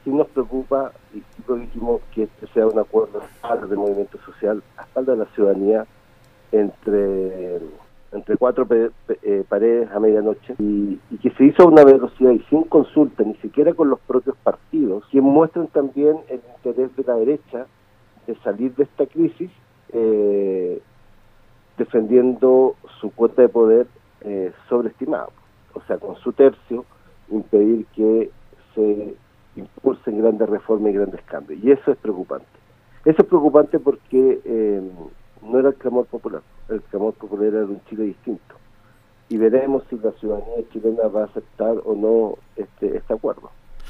sí nos preocupa y sí dijimos que este sea un acuerdo a espalda del movimiento social, a espalda de la ciudadanía, entre cuatro paredes a medianoche, y que se hizo a una velocidad y sin consulta, ni siquiera con los propios partidos, que muestran también el interés de la derecha de salir de esta crisis, defendiendo su cuota de poder sobreestimada, o sea, con su tercio, impedir que se impulsen grandes reformas y grandes cambios. Y eso es preocupante. Eso es preocupante porque no era el clamor popular era de un Chile distinto. Y veremos si la ciudadanía chilena va a aceptar o no este acuerdo.